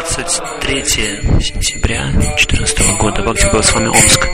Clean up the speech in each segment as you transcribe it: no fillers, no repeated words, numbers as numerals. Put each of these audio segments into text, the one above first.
23 сентября 2014 года. Бхакти Госвами, Омск.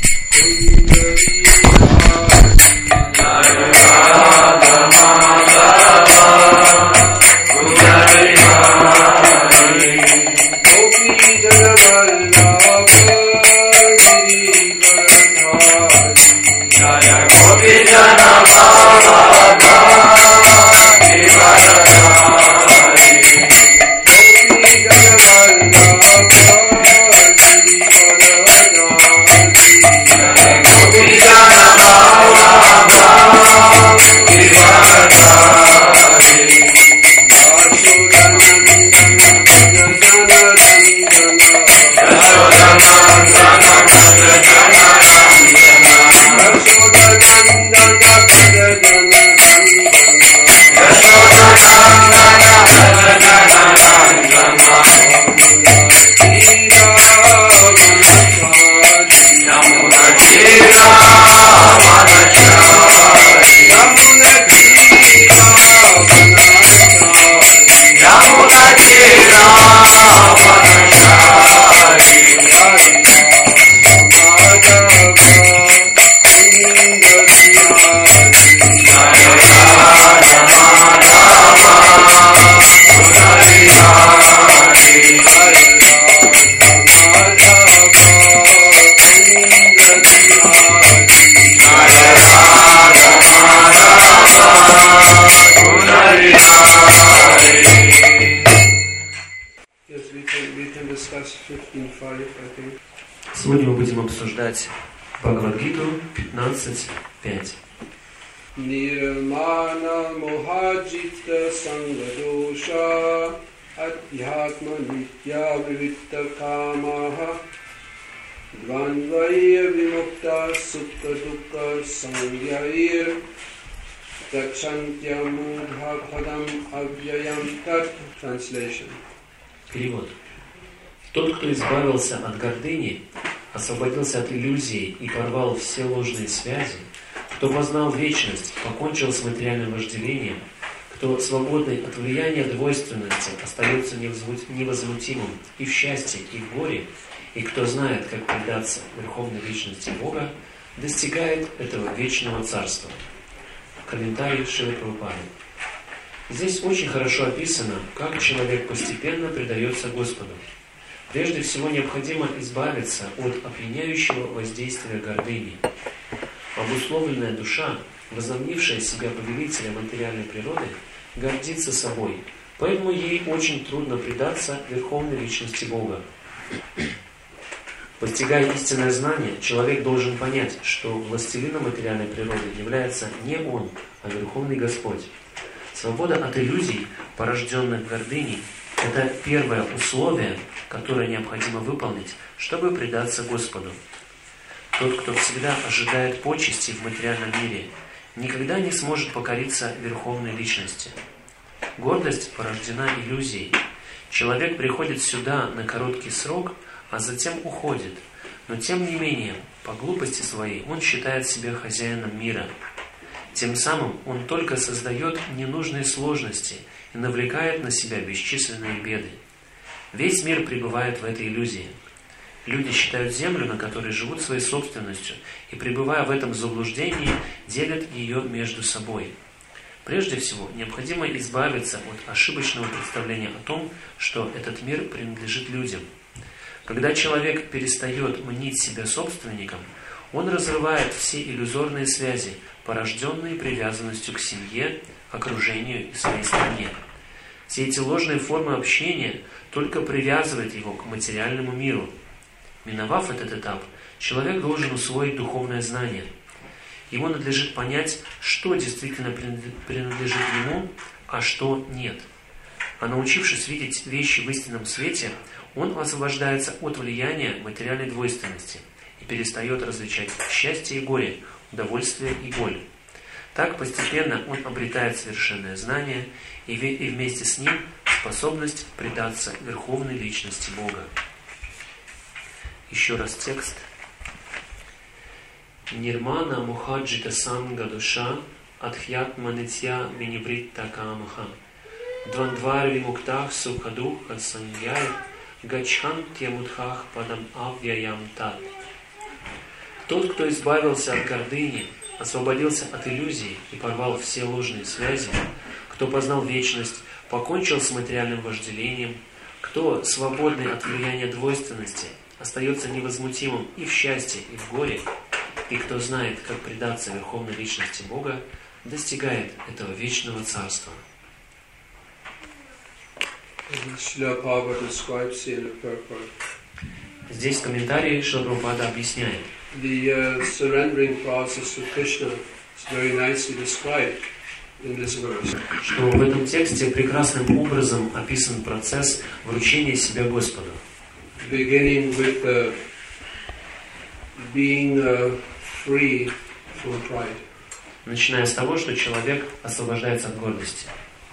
Сегодня мы будем обсуждать Бхагавад-гиту 15.5. Nirmana mohajita sangadosha adhyatma nitya vivitta kamaha dvandvaya vimukta sukha dukkha samyair dakshantyam mudha padam avyayam tat. Translation. Перевод. Тот, кто избавился от гордыни, освободился от иллюзий и порвал все ложные связи, кто познал вечность, покончил с материальным вожделением, кто свободный от влияния двойственности остается невозмутимым и в счастье, и в горе, и кто знает, как предаться верховной вечности Бога, достигает этого вечного царства. Комментарий Шрилы Прабхупады. Здесь очень хорошо описано, как человек постепенно предается Господу. Прежде всего необходимо избавиться от опьяняющего воздействия гордыни. Обусловленная душа, возомнившая себя повелителем материальной природы, гордится собой, поэтому ей очень трудно предаться верховной личности Бога. Постигая истинное знание, человек должен понять, что властелином материальной природы является не он, а Верховный Господь. Свобода от иллюзий, порожденных гордыней, это первое условие, которое необходимо выполнить, чтобы предаться Господу. Тот, кто всегда ожидает почести в материальном мире, никогда не сможет покориться Верховной Личности. Гордость порождена иллюзией. Человек приходит сюда на короткий срок, а затем уходит. Но тем не менее, по глупости своей, он считает себя хозяином мира. Тем самым он только создает ненужные сложности и навлекает на себя бесчисленные беды. Весь мир пребывает в этой иллюзии. Люди считают землю, на которой живут, своей собственностью, и, пребывая в этом заблуждении, делят ее между собой. Прежде всего, необходимо избавиться от ошибочного представления о том, что этот мир принадлежит людям. Когда человек перестает мнить себя собственником, он разрывает все иллюзорные связи, порожденные привязанностью к семье, окружению и своей стране. Все эти ложные формы общения только привязывают его к материальному миру. Миновав этот этап, человек должен усвоить духовное знание. Ему надлежит понять, что действительно принадлежит ему, а что нет. А научившись видеть вещи в истинном свете, он освобождается от влияния материальной двойственности и перестает различать счастье и горе, удовольствие и боль. Так постепенно он обретает совершенное знание и вместе с ним способность предаться Верховной Личности Бога. Еще раз текст. Нирмана мухаджита санга душа адхьятма нитья винивритта камаха двандвар вимуктах сукха духа саньяй Гачхантьямудхах падам авьяям тат. Тот, кто избавился от гордыни, освободился от иллюзий и порвал все ложные связи, кто познал вечность, покончил с материальным вожделением, кто, свободный от влияния двойственности, остается невозмутимым и в счастье, и в горе, и кто знает, как предаться Верховной Личности Бога, достигает этого вечного царства. Здесь в комментарии Шрила Прабхупада объясняет. The surrendering process to Krishna is very nicely described in this verse. Что в этом тексте прекрасным образом описан процесс вручения себя Господу. Beginning with being free from pride. Начиная с того, что человек освобождается от гордости.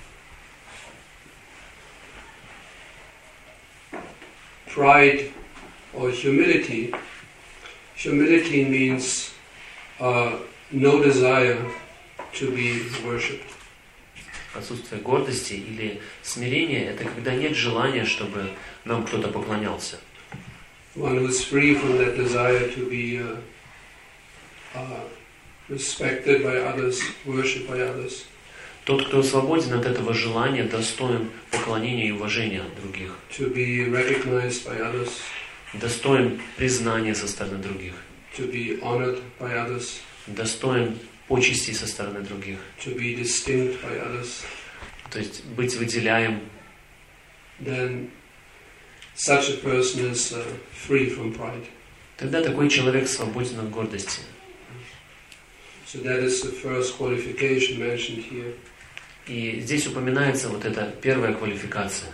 Pride or humility. Humility means no desire to be worshipped. Отсутствие гордости или смирения – это когда нет желания, чтобы нам кто-то поклонялся. One who is free from that desire to be respected by others, worshipped by others. Тот, кто свободен от этого желания, достоин поклонения и уважения других. To be recognized by others. Достоин признания со стороны других. To be honored by others. Достоин почестей со стороны других. To be distinct by others. То есть быть выделяем. Then such a person is free from pride. Тогда такой человек свободен от гордости. So that is the first qualification mentioned here. И здесь упоминается вот эта первая квалификация.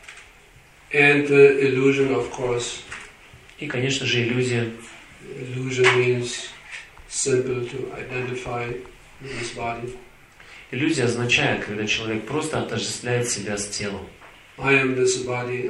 And illusion, of course. И, конечно же, иллюзия. Illusion means simple to identify with his body. Иллюзия означает, когда человек просто отождествляет себя с телом. I am this body.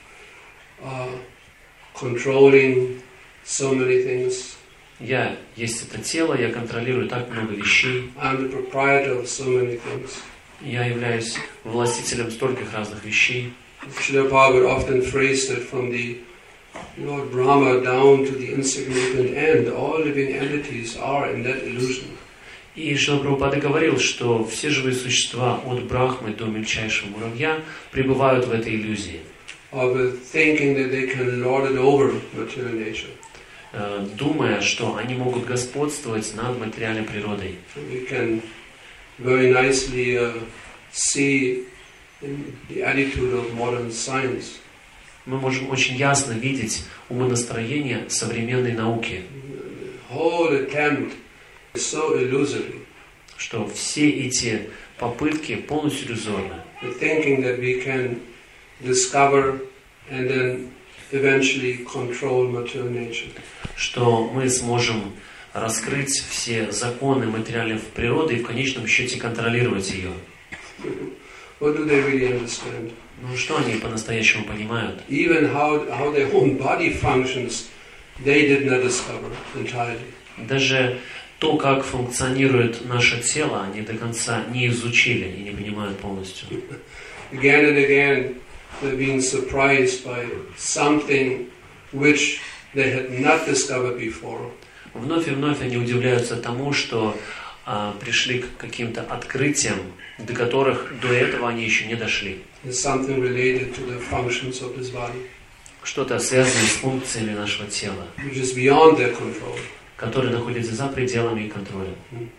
I'm controlling so many things. Я есть это тело, я контролирую так много вещей. I'm the proprietor of so many things. Я являюсь властителем стольких разных вещей. Srila Prabhupada often phrased it from the Lord Brahma down to the insignificant end. All living entities are in that illusion. И Шрила Прабхупада говорил, что все живые существа от Брахмы до мельчайшего муравья пребывают в этой иллюзии. Of thinking that they can lord it over material nature. Думая, что они могут господствовать над материальной природой. We can very nicely see in the attitude of modern science. Мы можем очень ясно видеть умонастроение современной науки. Whole attempt is so illusory. Что все эти попытки полностью иллюзорны. The thinking that we can discover and then eventually control material nature. Что мы сможем раскрыть все законы материальной природы и в конечном счете контролировать ее. What do they really understand? Ну что они по-настоящему понимают? Even how their own body functions, they did not discover entirely. Даже то, как функционирует наше тело, они до конца не изучили и не понимают полностью. Again and again, they're being surprised by something which they had not discovered before. Вновь и вновь они удивляются тому, что пришли к каким-то открытиям, до которых до этого они еще не дошли. Something related to the functions of this body. Что-то связанное с функциями нашего тела, Which is beyond their control. которые находятся за пределами контроля.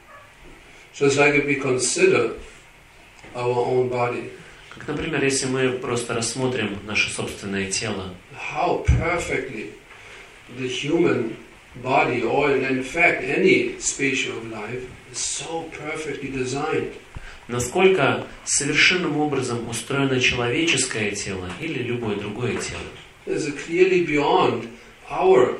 So it's like if we consider our own body. Как, например, если мы просто рассмотрим наше собственное тело. How perfectly the human body, or in fact any species of life, is so perfectly designed. Насколько совершенным образом устроено человеческое тело или любое другое тело. Is clearly beyond our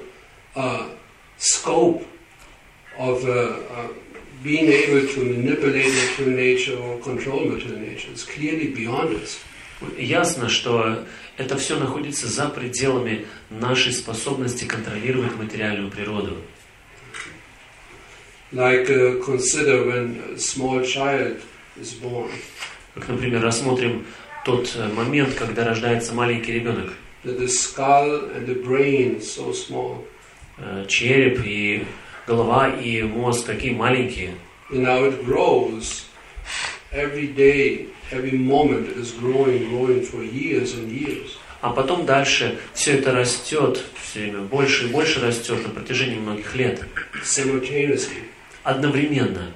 scope of being able to manipulate material nature or control material nature. It's clearly beyond us. Ясно, что это все находится за пределами нашей способности контролировать материальную природу. Like consider when a small child is born. Как, например, рассмотрим тот момент, когда рождается маленький ребенок. that the skull and the brain so small. Череп и голова и мозг такие маленькие. And now it grows every day, every moment is growing for years and years. А потом дальше все это растет, все время больше и больше растет на протяжении многих лет. Simultaneously. Одновременно.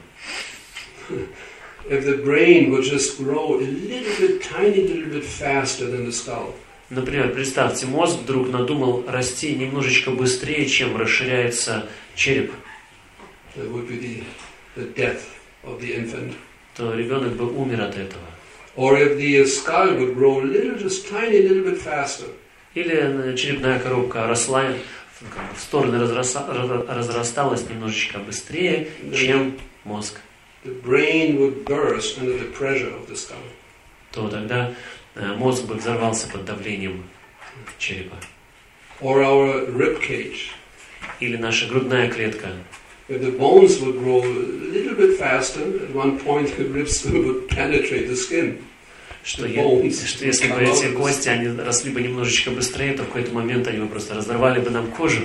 If the brain would just grow a little bit, tiny little bit faster than the skull. Например, представьте, мозг вдруг надумал расти немножечко быстрее, чем расширяется череп. That would be the death of the infant. То ребенок бы умер от этого. Or if the skull would grow a little, just tiny little bit faster. Или черепная коробка росла, в стороны разрасталась немножечко быстрее, чем мозг. The brain would burst under the pressure of the skull. То тогда мозг бы взорвался под давлением черепа. Or our rib cage. Или наша грудная клетка. If the bones would grow a little bit faster, at one point the ribs would penetrate the skin. Что если бы эти кости они росли бы немножечко быстрее, то в какой-то момент они бы просто разорвали бы нам кожу.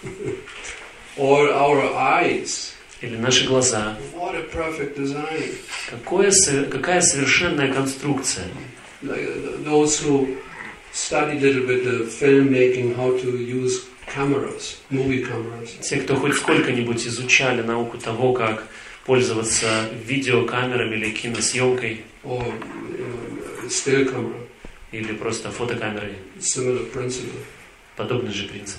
Or our eyes. Или наши глаза. What a perfect design. Какая совершенная конструкция. Like those who study a little bit the filmmaking, how to use cameras, movie cameras. Те, кто хоть сколько-нибудь изучали науку того, как пользоваться видеокамерами или киносъемкой. Or still camera. Или просто фотокамерой. Similar principle. Подобный же принцип.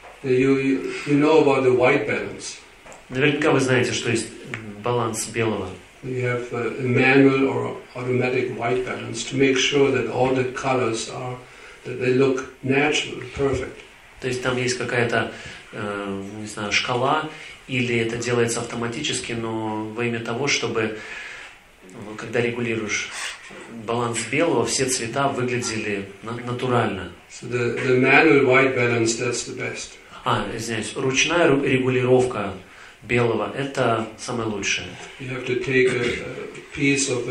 You know about the white balance. Наверняка вы знаете, что есть баланс белого. You have a manual or automatic white balance to make sure that all the colors are, that they look natural, perfect. То есть там есть какая-то, не знаю, шкала, или это делается автоматически, но во имя того, чтобы, когда регулируешь баланс белого, все цвета выглядели натурально. So the manual white balance, that's the best. Извиняюсь, ручная регулировка белого – это самое лучшее. You have to take a piece of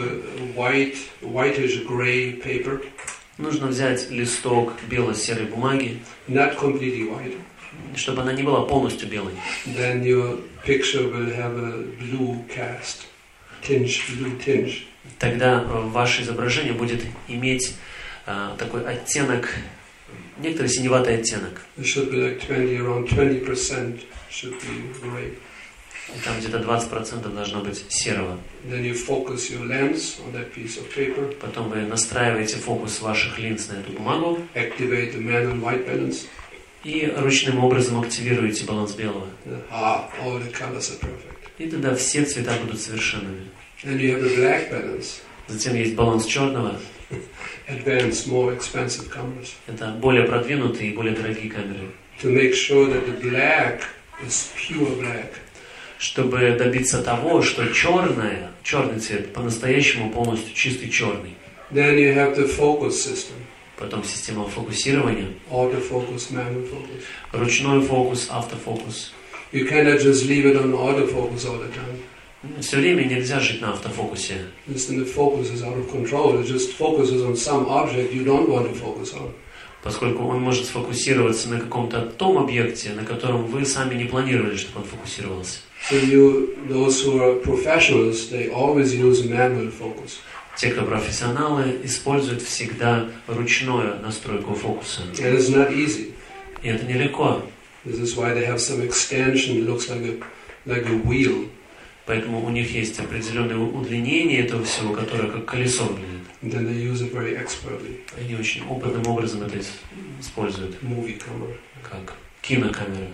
a whitish gray paper. Нужно взять листок бело-серой бумаги, Not completely white. чтобы она не была полностью белой. Then your picture will have a blue cast, blue tinge. Тогда ваше изображение будет иметь такой оттенок, некоторый синеватый оттенок. It should be like around 20% should be gray. Там где-то 20% должно быть серого. Then you focus your lens on that piece of paper. Потом вы настраиваете фокус ваших линз на эту бумагу. Activate the manual white balance. И ручным образом активируете баланс белого. All the colors are perfect. И тогда все цвета будут совершенными. Then you have the black balance. Затем есть баланс черного. Advanced, more expensive cameras. Это более продвинутые и более дорогие камеры. To make sure that the black is pure black. Чтобы добиться того, что черный цвет по-настоящему полностью чистый черный. Then you have the focus system. Потом система фокусирования. Autofocus, manual focus. Ручной фокус, автофокус. You cannot just leave it on autofocus all the time. Все время нельзя жить на автофокусе. Listen, the focus is out of control. It just focuses on some object you don't want to focus on. Поскольку он может сфокусироваться на каком-то том объекте, на котором вы сами не планировали, чтобы он фокусировался. So those who are professionals, they always use manual focus. Те, кто профессионалы, используют всегда ручную настройку фокуса. And it's not easy. И это нелегко. This is why they have some extension. It looks like a wheel. Поэтому у них есть определенное удлинение этого всего, которое как колесо выглядит. And then they use it very expertly. Они очень опытным образом это используют. Movie camera. Как кинокамера.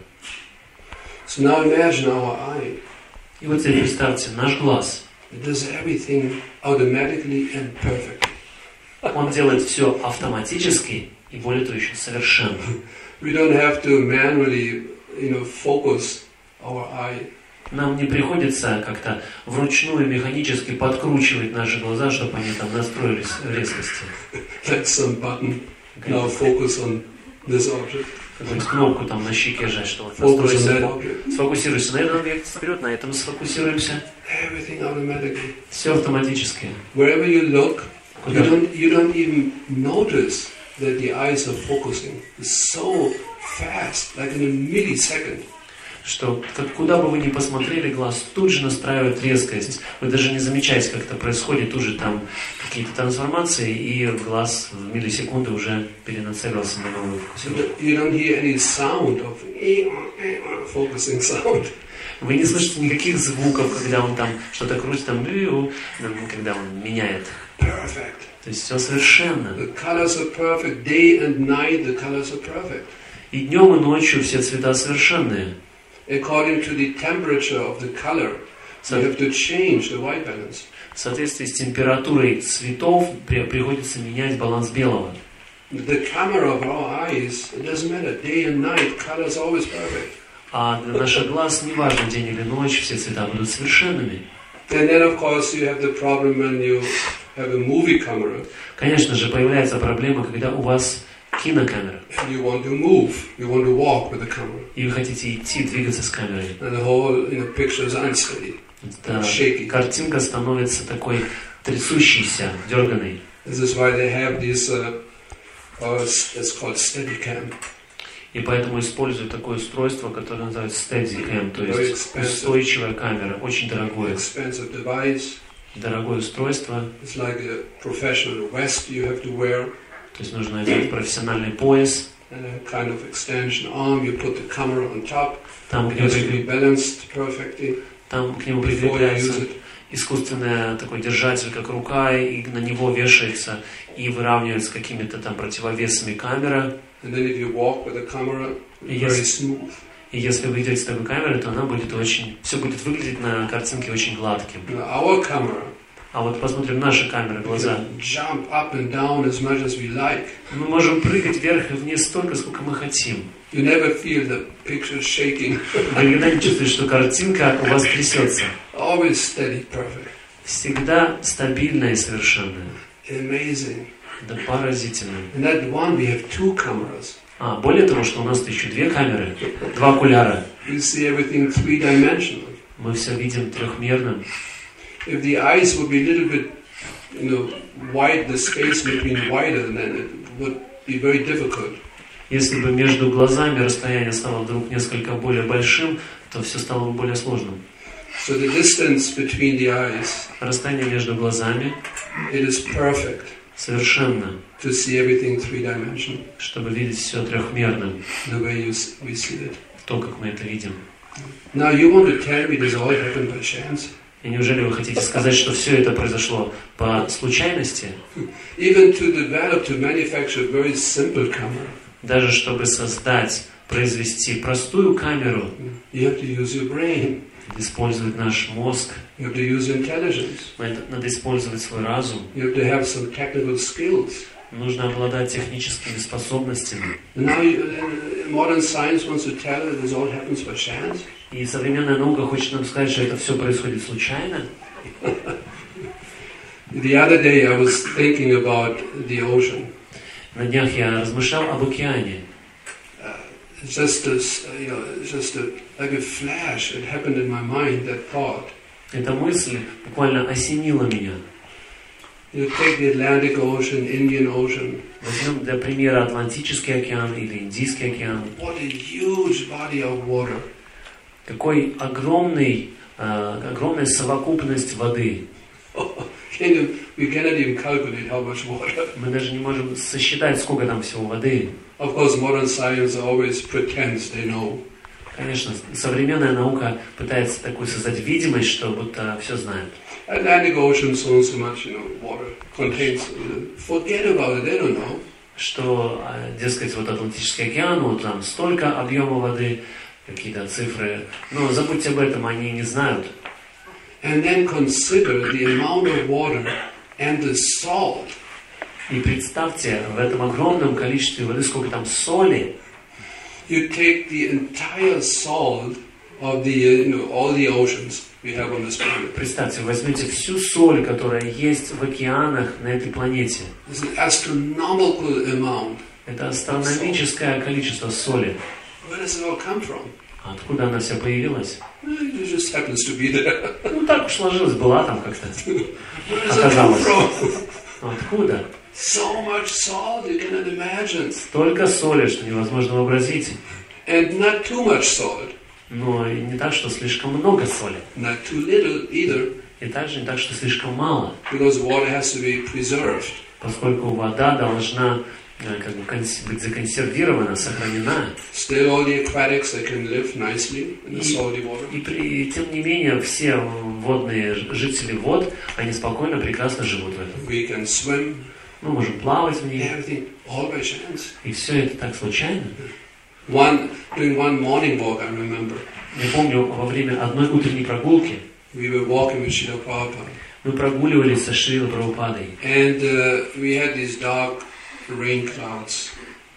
So now imagine our eye. И вот теперь представьте, наш глаз. It does everything automatically and perfectly. Он делает все автоматически и более того еще совершенно. We don't have to manually, focus our eye. Нам не приходится как-то вручную механически подкручивать наши глаза, чтобы они там настроились в резкости. Like some button. Now focus on this object. Какую-нибудь кнопку там на щеке жать, что вот сфокусируйся на этом объекте вперед, на этом сфокусируемся. Everything automatically. Все автоматически. Wherever you look, you don't even notice that the eyes are focusing. It's so fast, like in a millisecond. Что куда бы вы ни посмотрели, глаз тут же настраивает резкость. Вы даже не замечаете, как это происходит, тут же там какие-то трансформации, и глаз в миллисекунды уже перенацелился на новую фокусировку. You don't hear any sound of focusing sound. Вы не слышите никаких звуков, когда он там что-то крутит, там, когда он меняет. Perfect. То есть все совершенно. The colors are perfect. Day and night, the colors are perfect. И днем, и ночью все цвета совершенные. According to the temperature of the color, you have to change the white balance. В соответствии с температурой цветов приходится менять баланс белого. The camera of our eyes, it doesn't matter, day and night, colors are always perfect. А для наших глаз, неважно, день или ночь, все цвета будут совершенными. And then, of course, you have the problem when you have a movie camera. Конечно же, появляется проблема, когда у вас кинокамера. And you want to move, you want to walk with the camera. И вы хотите идти, двигаться с камерой. And the whole picture is unsteady, shaky. Картинка становится такой трясущейся, дерганой. This is why they have this, it's called Steadicam. И поэтому используют такое устройство, которое называется Steadicam, то есть устойчивая камера, очень дорогое. Expensive device. Дорогое устройство. It's like a professional vest you have to wear. То есть нужно одеть профессиональный пояс. And a kind of extension arm, you put the camera on top. Там, It has to be balanced perfectly. Там к нему прикрепляется искусственный такой держатель, как рука, и на него вешается и выравнивается какими-то там противовесами камера. And then if you walk with the camera, it's very smooth. И если вы идете с такой камерой, то она будет все будет выглядеть на картинке очень гладким. Our camera. А вот посмотрим наши камеры, глаза. Jump up and down as much as we like. Мы можем прыгать вверх и вниз столько, сколько мы хотим. You never feel the picture shaking. Вы никогда не чувствуете, что картинка у вас трясется. Always steady, perfect. Всегда стабильная и совершенная. Amazing. Да поразительно. And that one we have two cameras. Более того, что у нас еще две камеры, два окуляра. We see everything three-dimensional. Мы все видим трехмерным. If the eyes would be a little bit, wide, the space between wider, then it would be very difficult. Если бы между глазами расстояние стало вдруг несколько более большим, то все стало бы более сложным. So the distance between the eyes, расстояние между глазами, it is perfect. Совершенно. To see everything three-dimensional. Чтобы видеть все трехмерным. The way we see it. То, как мы это видим. Now you want to tell me this all happened by chance? И неужели вы хотите сказать, что все это произошло по случайности? Even to develop, to manufacture a very simple camera. Даже чтобы создать, произвести простую камеру, you have to use your brain. Использовать наш мозг. You have to use intelligence. Надо использовать свой разум. You have to have some technical skills. Нужно обладать техническими способностями. Now modern science wants to tell us this all happens by chance. И современная наука хочет нам сказать, что это все происходит случайно. The other day I was thinking about the ocean. На днях я размышлял об океане. Just like a flash, it happened in my mind, that thought. Эта мысль буквально осенила меня. You take the Atlantic Ocean, Indian Ocean. Возьмем для примера Атлантический океан или Индийский океан. What a huge body of water. Какой огромная совокупность воды. We cannot even calculate how much water. Мы даже не можем сосчитать, сколько там всего воды. Of course, modern science always pretends they know. Конечно, современная наука пытается такую создать видимость, что будто все знает. Atlantic Ocean so much, water contains. Forget about it, they don't know. Что, дескать, вот Атлантический океан, вот там столько объема воды, какие-то цифры. Но забудьте об этом, они не знают. And then consider the amount of water and the salt. И представьте, в этом огромном количестве воды, сколько там соли. You take the entire salt of the, all the oceans we have on this planet. Представьте, возьмите всю соль, которая есть в океанах на этой планете. It's an astronomical amount. Это астрономическое количество соли. Where does it all come from? Откуда она вся появилась? It just happens to be there. Ну так уж сложилось, была там как-то. Оказалось. Откуда? So much salt you cannot imagine. Столько соли, что невозможно вообразить. And not too much salt. Но и не так, что слишком много соли. Not too little either. И также не так, что слишком мало. Because water has to be preserved. Поскольку вода должна как бы быть законсервирована, сохранена. Still all the aquatics they can live nicely in the salty water. И тем не менее все водные жители вод, они спокойно, прекрасно живут в этом. We can swim. Мы можем плавать в ней. Everything all by chance. И все это так случайно. During one morning walk, I remember. Я помню, во время одной утренней прогулки we were walking with Srila Prabhupada. Мы прогуливались со Шрилой Прабхупадой. And we had these dark rain clouds.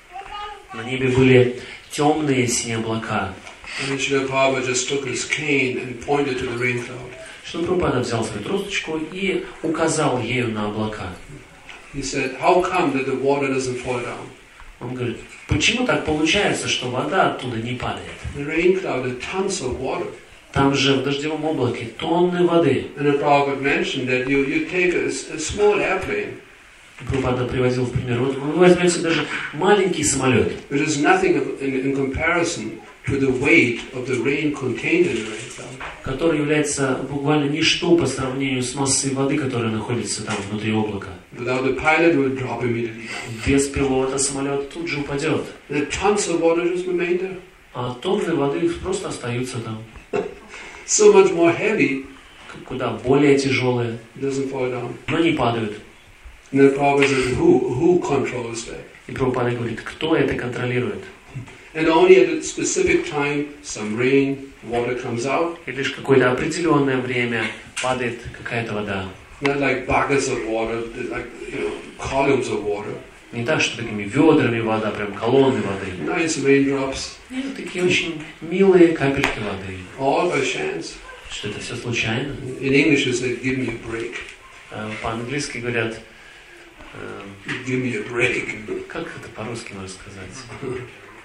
На небе были темные синие облака. And Srila Prabhupada just took his cane and pointed to the rain cloud. Шрила Прабхупада взял свою тросточку и указал ею на облака. He said, "How come that the water doesn't fall down?" Он говорит, почему так получается, что вода оттуда не падает? The rain cloud had tons of water. Там же в дождевом облаке тонны воды. And the Prabhupada mentioned that you take a small airplane. Прабхупада приводил в пример, вот вы возьмете даже маленький самолет. Which is nothing in comparison to the weight of the rain contained in the rain cloud. Который является буквально ничто по сравнению с массой воды, которая находится там внутри облака. Without the pilot, it will drop immediately. Без пилота самолет тут же упадет. The tons of water just remain there. А тонны воды просто остаются там. So much more heavy. Куда более тяжелые. Doesn't fall down. Но не падают. And the Prabhupada says, who controls that? И Прабхупада говорит, кто это контролирует? And only at a specific time, some rain, water comes out. И лишь какое-то определенное время падает какая-то вода. Not like buckets of water, like columns of water. Не так, что такими ведрами вода, прям колонны воды. Nice raindrops. Нет, такие очень милые капельки воды. All by chance. Что это все случайно. In English they say, give me a break. По-английски говорят, give me a break. Как это по-русски можно сказать?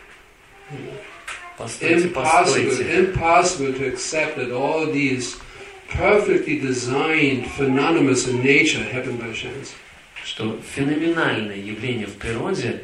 Постойте, Impossible to accept that all these perfectly designed phenomena in nature happen by chance. Что феноменальные явления в природе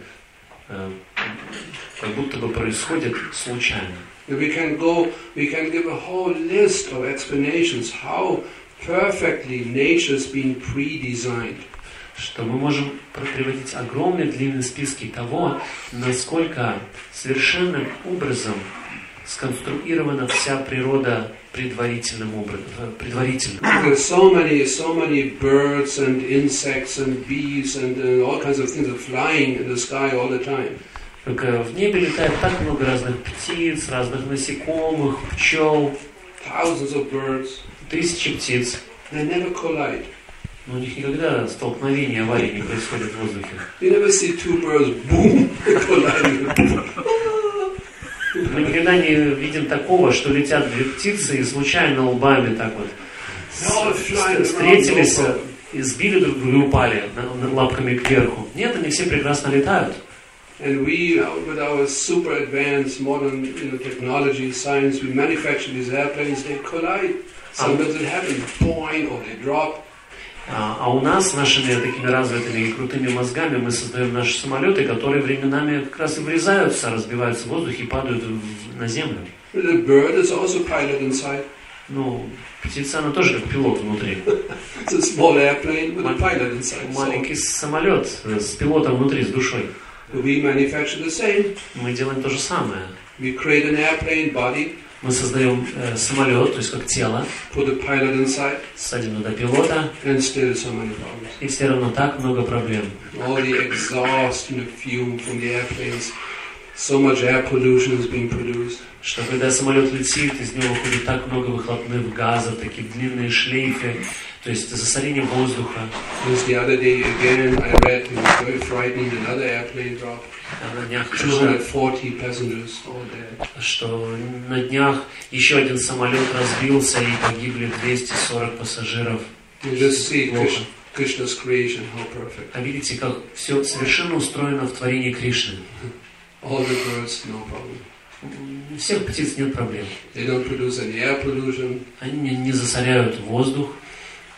как будто бы происходят случайно. We can give a whole list of explanations how perfectly nature's been pre-designed. Что мы можем приводить огромные длинные списки того, насколько совершенным образом сконструирована вся природа предварительным образом. There's so many birds and insects and bees and all kinds of things are flying in the sky all the time. Только в небе летает так много разных птиц, разных насекомых, пчел. Thousands of birds. Тысячи птиц. They never collide. Но у них никогда столкновения, аварии не происходят в воздухе. You never see two birds boom colliding. Мы никогда не видим такого, что летят две птицы и случайно лбами так вот встретились, и сбили друг друга и упали лапками кверху. Нет, они все прекрасно летают. And we, with our super advanced modern technology, science, we manufacture these airplanes. They collide. Sometimes it happens, boing, or they drop. А у нас, с нашими такими развитыми и крутыми мозгами, мы создаем наши самолеты, которые временами как раз и врезаются, разбиваются в воздухе и падают на землю. The bird is also pilot inside. Ну, птица, она тоже как пилот внутри. It's a small airplane with a pilot inside. Маленький самолет с пилотом внутри, с душой. We manufacture the same. Мы делаем то же самое. We create an airplane body. Мы создаем самолет, то есть как тело, put a pilot inside, садим туда пилота, and still so many problems. И все равно так много проблем. All the exhaust fume from the airplanes, so much air pollution is being produced. Что когда самолет летит, из него выходит так много выхлопных газов, такие длинные шлейфы, то есть засорение воздуха. Just the other day again, I read it was very frightening. Another airplane dropped. На днях 240 passengers all dead. Что на днях еще один самолет разбился и погибли 240 пассажиров. You just see Krishna's creation, how perfect. А видите, как все совершенно устроено в творении Кришны. All the birds, no problem. У всех птиц нет проблем. They don't produce any air pollution. Они не засоряют воздух.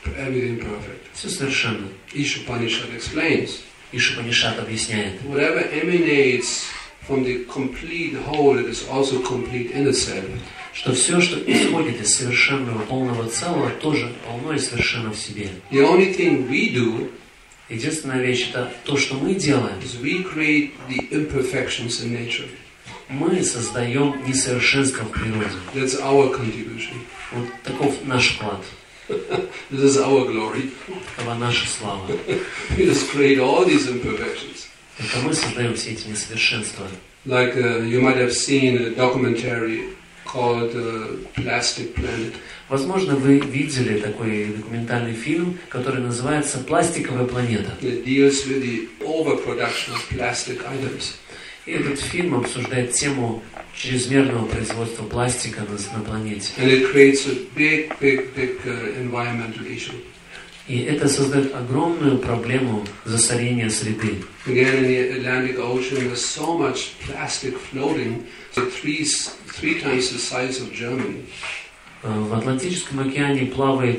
everything perfect. Все совершенно. Ishopanishad explains. Ишупанишат объясняет. Whatever emanates from the complete whole, it is also complete in itself. Что все, что исходит из совершенного полного целого, тоже полно и совершенно в себе. The only thing we do Единственная вещь это то, что мы делаем. is we create the imperfections in nature. Мы создаем несовершенство в природе. That's our contribution. Вот таков наш вклад. This is our glory. Това наша слава. We just create all these imperfections. Это мы создаем все эти несовершенства. Like you might have seen a documentary called Plastic Planet. Возможно, вы видели такой документальный фильм, который называется «Пластиковая планета». It deals with the overproduction of plastic items. И этот фильм обсуждает тему чрезмерного производства пластика на планете. And it creates a big environmental issue. И это создает огромную проблему засорения среды. Again, in the Atlantic Ocean, there's so much plastic floating, three times the size of Germany. В Атлантическом океане плавает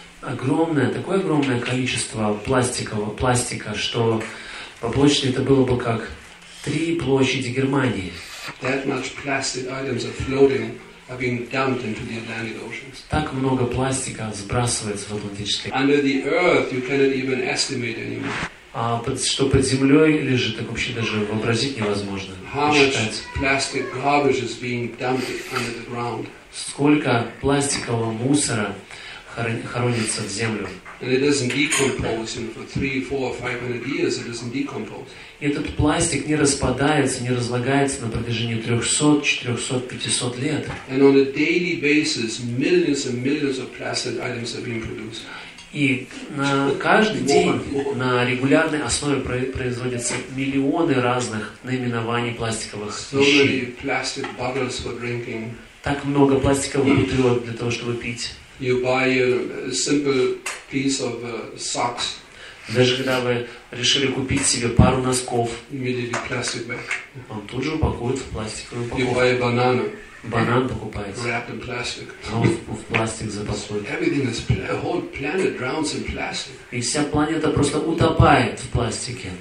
такое огромное количество пластика, что по площади это было бы как 3 площади Германии. That much plastic items are floating, are being dumped into the Atlantic Ocean. Так много пластика сбрасывается в Атлантический океан. Under the earth, you cannot even estimate anymore. А что под землей лежит, так вообще даже вообразить невозможно. How much Считать. plastic garbage is being dumped under the ground. Сколько пластикового мусора хоронится в землю. And it doesn't decompose, for 300, 400, 500 years, it doesn't decompose. И этот пластик не распадается, не разлагается на протяжении 300, 400, 500 лет. And on a daily basis, millions and millions of plastic items are being produced. И на каждый день на регулярной основе производятся миллионы разных наименований пластиковых So вещей. many plastic bottles for drinking. Так много пластиковых бутылок для того, чтобы пить. You buy a simple piece of socks, Даже когда вы решили купить себе пару носков, immediately plastic bag. он тут же упакует в пластиковую You упаковку. buy a banana, Банан покупаете, wrapped in plastic. а он в пластик запакует. Everything is, a whole planet drowns in plastic. И вся планета просто утопает в пластике.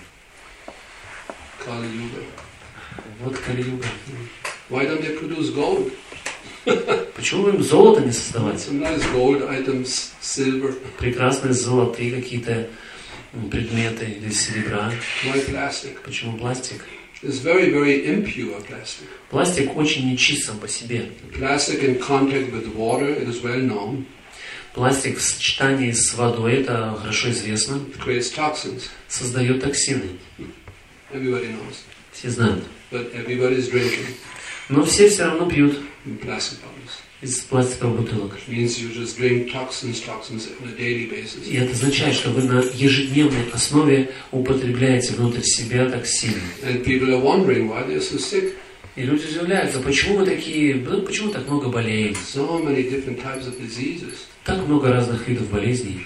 Kali Yuga. Вот Кали-юга. Why don't they produce gold? Почему им золото не создавать? Some nice gold items, silver. Прекрасные золотые какие-то предметы из серебра. Why plastic? Почему пластик? It's very, very impure plastic. Пластик очень нечист сам по себе. Plastic in contact with water, it is well known. Пластик в сочетании с водой, это хорошо известно, It creates toxins. создает токсины. Everybody knows. Все знают. But everybody is drinking Но все равно пьют in plastic bottles. из пластиковых бутылок. It means you just drink toxins on a daily basis. И это означает, что вы на ежедневной основе употребляете внутрь себя токсины. And people are wondering why they're so sick. И люди удивляются, почему мы такие, почему так много болеем? So many different types of diseases. Так много разных видов болезней.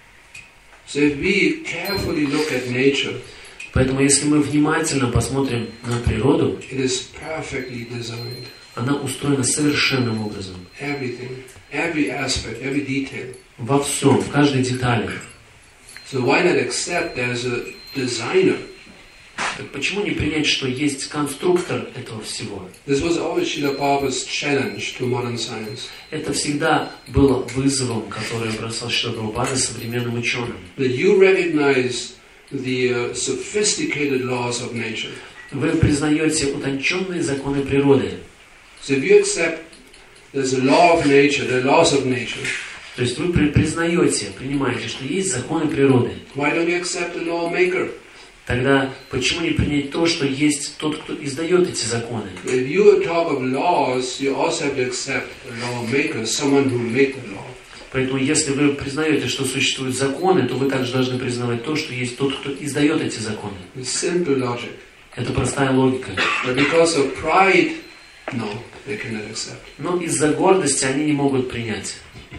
So if we carefully look at nature, Поэтому если мы внимательно посмотрим на природу, it is perfectly designed. она устроена совершенным образом. Everything, every aspect, every detail. Во всем, в каждой детали. So why not accept there's a designer? Так почему не принять, что есть конструктор этого всего? This was always Srila Prabhupada's challenge to modern science. Это всегда было вызовом, который бросал Шрила Прабхупада современным ученым. That you recognize the sophisticated laws of nature. Вы признаете утонченные законы природы. So if you accept there's a law of nature, the laws of nature, То есть вы признаете, принимаете, что есть законы природы. why don't you accept the lawmaker? Тогда почему не принять то, что есть тот, кто издает эти законы? If you talk of laws, you also have to accept the lawmaker, someone who made the law. Поэтому если вы признаете, что существуют законы, то вы также должны признавать то, что есть тот, кто издает эти законы. It's simple logic. Это простая логика. But because of pride, no, they cannot accept. Но из-за гордости они не могут принять.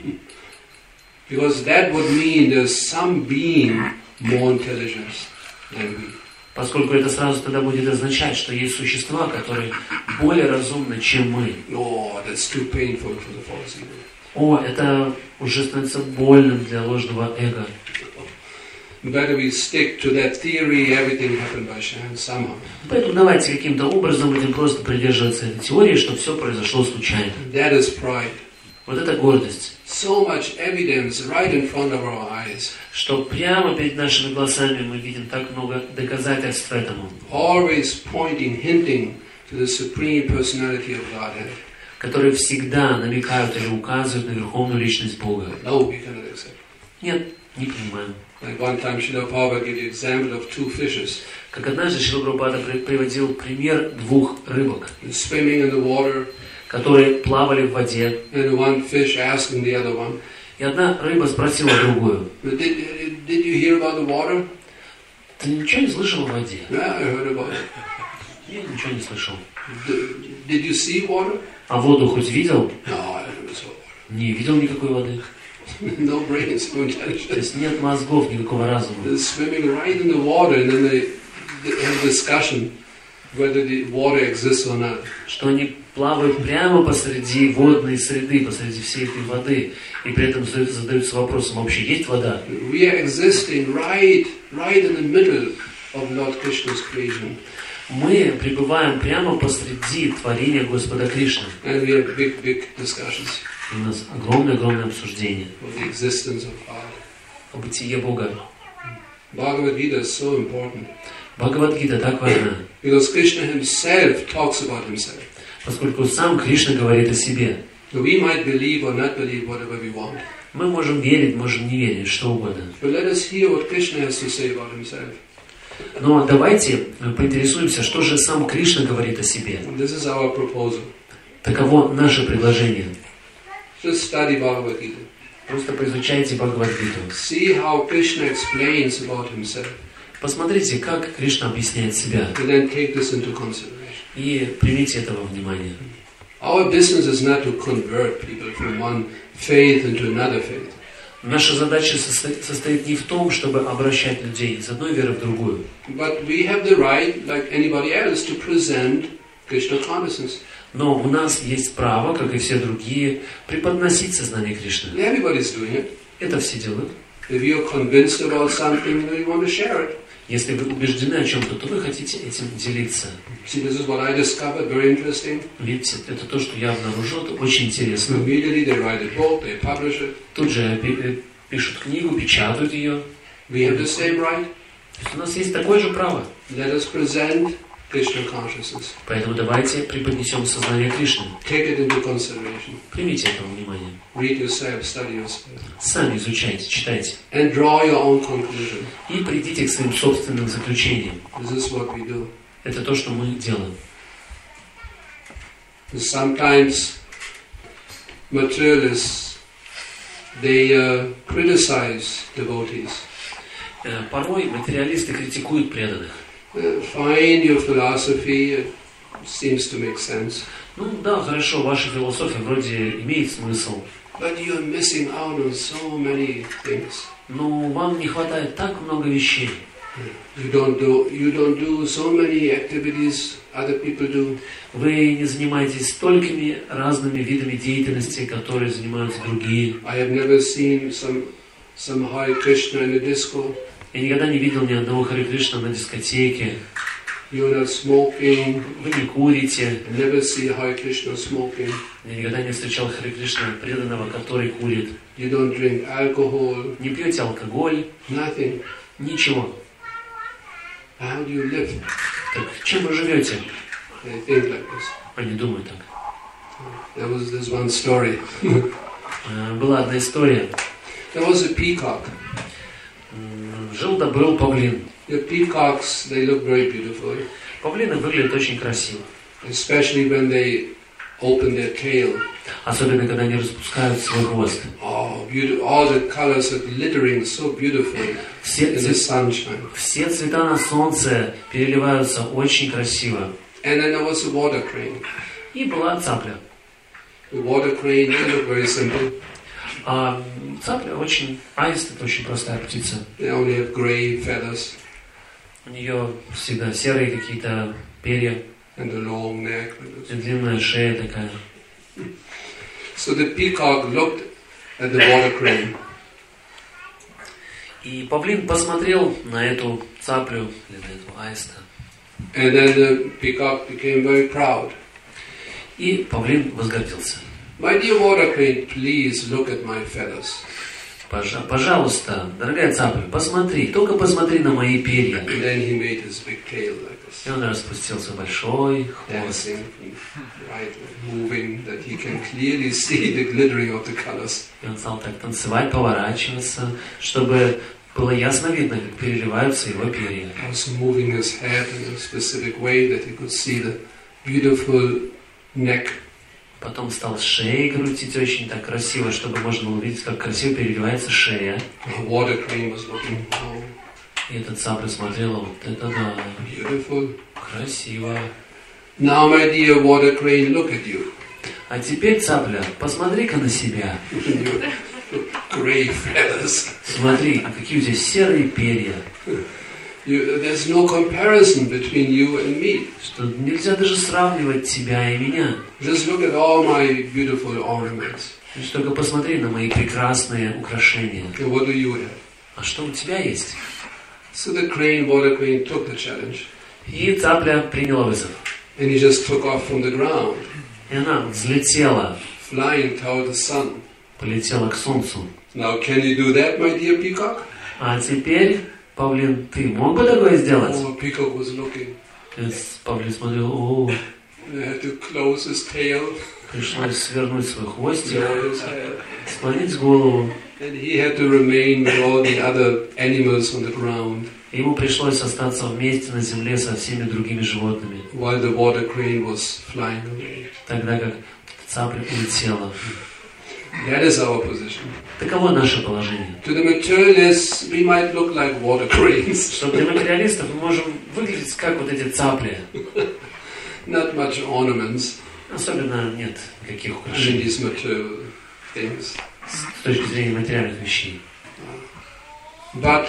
Because that would mean there's some being more intelligent than we. Поскольку это сразу тогда будет означать, что есть существа, которые более разумны, чем мы. No, that's too painful for the false ego. это уже становится больным для ложного эго. Better we stick to that theory, everything happened by chance somehow. Поэтому давайте каким-то образом будем просто придерживаться этой теории, что все произошло случайно. That is pride. Вот это гордость. So much evidence right in front of our eyes. Что прямо перед нашими глазами мы видим так много доказательств этому. Always pointing, hinting to the supreme personality of Godhead. Которые всегда намекают или указывают на верховную личность Бога. No, we cannot accept. Нет, не понимаем. Like one time, Srila Prabhupada gave the example of two fishes. Как однажды Шрила Прабхупада приводил пример двух рыбок, Swimming in the water, которые плавали в воде. and one fish asking the other one, И одна рыба спросила другую: did you hear about the water? ты ничего не слышал о воде? Yeah, I heard about it. Я ничего не слышал. Did you see water? А воду хоть видел? No, I never saw water. Не видел никакой воды. No brains, no То intelligence. есть нет мозгов, никакого разума. They're swimming right in the water, and then they have a discussion whether the water exists or not. Что они плавают прямо посреди водной среды, посреди всей этой воды, и при этом задаются вопросом: вообще есть вода? We are existing right in the middle of Lord Krishna's creation. Мы пребываем прямо посреди творения Господа Кришны. And we have big discussions У нас огромное обсуждение of the existence of God. о бытие Бога. Bhagavad Gita is so important Бхагавад-гита так важна, because Krishna himself talks about himself. поскольку сам Кришна говорит о себе. So we might believe or not believe whatever we want. Мы можем верить, можем не верить, что угодно. But let us hear what Krishna has to say about himself. Но давайте поинтересуемся, что же сам Кришна говорит о себе. And this is our proposal. Таково наше предложение. Just study Bhagavad Gita. Просто поизучайте Бхагавад-гиту. See how Krishna explains about himself. Посмотрите, как Кришна объясняет себя. And then take this into consideration. И примите это во внимание. Our business is not to convert people from one faith into another faith. Наша задача состоит не в том, чтобы обращать людей из одной веры в другую. But we have the right, like anybody else, to present Krishna consciousness. Но у нас есть право, как и все другие, преподносить сознание Кришны. Everybody's doing it. Это все делают. If you're convinced about something, you want to share it. Если вы убеждены о чем-то, то вы хотите этим делиться. See, this is what I discovered, very interesting. Видите, это то, что я обнаружил, это очень интересно. Immediately they write a book, they publish it. Тут же пишут книгу, печатают ее. We have the same right. То есть у нас есть такое же право. Let us present Krishna consciousness. Поэтому давайте преподнесем сознание Кришны. Take it into consideration. Примите это во внимание. Read yourself, study yourself. Сами изучайте, читайте. And draw your own conclusion. И придите к своим собственным заключениям. This is what we do. Это то, что мы делаем. Sometimes materialists, they criticize devotees. Порой материалисты критикуют преданных. Find your philosophy, it seems to make sense. Ну да, хорошо, ваша философия вроде имеет смысл. But you're missing out on so many things. Но вам не хватает так много вещей. You don't do so many activities other people do. Вы не занимаетесь столькими разными видами деятельности, которые занимаются другие. I have never seen some Hare Krishna in a disco. Я никогда не видел ни одного Харе Кришна на дискотеке. You're not smoking. Вы не курите. I never see Hare Krishna smoking. Я никогда не встречал Харе Кришна преданного, который курит. You don't drink alcohol. Не пьете алкоголь. Nothing. Ничего. How do you live? Так чем вы живете? They think like this. Они думают так. There was this one story. Была одна история. There was a peacock. Жил да был павлин. The peacocks, they look very beautiful. Павлины выглядят очень красиво. Especially when they open their tail. Особенно, когда они распускают свой хвост. Oh, beautiful. All the colors are glittering so beautifully in the sunshine. Все цвета на солнце переливаются очень красиво. And then there was a water crane. И была цапля. The water crane, they look very simple. А цапля очень, аист это очень простая птица. They only have gray feathers. У нее всегда серые какие-то перья. And a long neck. И длинная шея такая. So the peacock looked at the water crane. И павлин посмотрел на эту цаплю, или на этого аиста. And then the peacock became very proud. И павлин возгордился. My dear water crane, please look at my feathers. Пожалуйста, дорогая цапля, посмотри, только посмотри на мои перья. And then he made his big tail like this. И он распустился большой хвост. Dancing, right, moving, that he can clearly see the glittering of the colors. И он стал так танцевать, поворачиваться, чтобы было ясно видно, как переливаются его перья. Also moving his head in a specific way that he could see the beautiful neck. Потом стал шеей крутить очень так красиво, чтобы можно было увидеть, как красиво переливается шея. The water crane was looking, oh, И эта цапля смотрела, вот это да, beautiful. красиво. Now, my dear water crane, look at you. А теперь, цапля, посмотри-ка на себя. Your gray feathers. Смотри, а какие у тебя серые перья. There's no comparison between you and me. Что нельзя даже сравнивать тебя и меня. Just look at all my beautiful ornaments. Лишь только посмотри на мои прекрасные украшения. And what do you have? А что у тебя есть? So the water crane took the challenge. И цапля приняла вызов. And he just took off from the ground, И она взлетела, flying toward the sun. полетела к солнцу. Now, can you do that, my dear peacock? А теперь, павлин, ты мог бы такое сделать? Oh, peacock was looking. И павлин смотрел, о, And had to close his tail, пришлось свернуть свой хвостик, lower his head. склонить голову. And he had to remain with all the other animals on the ground, Ему пришлось остаться вместе на земле со всеми другими животными, while the water crane was flying away. тогда как цапля улетела. That is our position. Таково наше положение. To the materialists, we might look like water cranes. Что для материалистов мы можем выглядеть как вот эти цапли. Not much ornaments Особенно нет никаких in украшений these material things. с точки зрения материальных вещей. But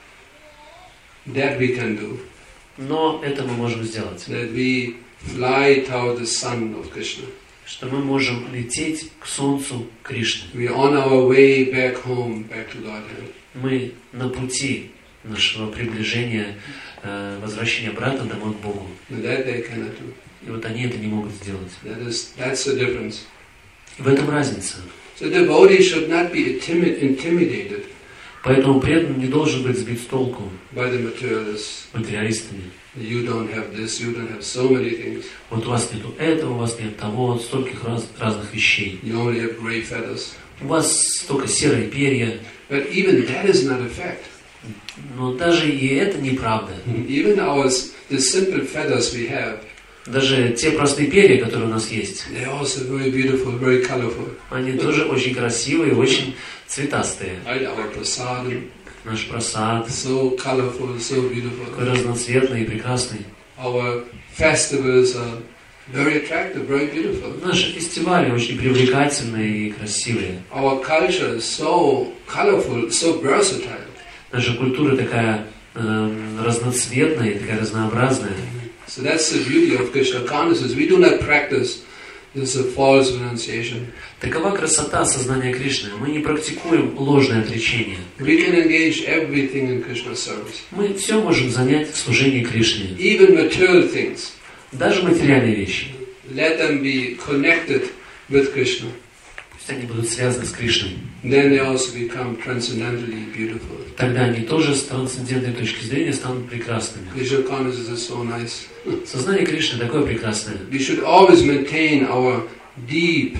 that we can do. Но это мы можем сделать. That we fly toward the sun of Krishna. Что мы можем лететь к солнцу Кришны. We are on our way back home, back to Godhead. Мы на пути нашего приближения, возвращения брата домой к Богу. And that they cannot do. И вот они это не могут сделать. That's the difference. В этом разница. So the devotee should not be intimidated Поэтому преданный не должен быть сбит с толку by the materialists. материалистами. You don't have this, you don't have so many things. Вот у вас нету этого, у вас нет того, стольких разных вещей. You only have gray feathers. У вас только серые перья. But even that is not a fact. Но даже и это неправда. Even the simple feathers we have, Даже те простые перья, которые у нас есть, they're also very beautiful, very colorful. они тоже очень красивые, очень цветастые. Right? Our prasadam, Наш просад so colorful, so beautiful. такой разноцветный и прекрасный. Our festivals are very attractive, very beautiful. Наши фестивали очень привлекательные и красивые. Our culture is so colorful, so versatile. Наша культура такая разноцветная и такая разнообразная. So that's the beauty of Krishna consciousness. We do not practice this false renunciation. Такова красота сознания Кришны. Мы не практикуем ложное отречение. We can engage everything in Krishna's service. Мы все можем занять в служении Кришне. Even material things. Даже материальные вещи. Let them be connected with Krishna. Пусть они будут связаны с Кришной. Then they also become transcendently beautiful. Тогда они тоже с трансцендентной точки зрения станут прекрасными. Krishna consciousness is so nice. Сознание Кришны такое прекрасное. We should always maintain our deep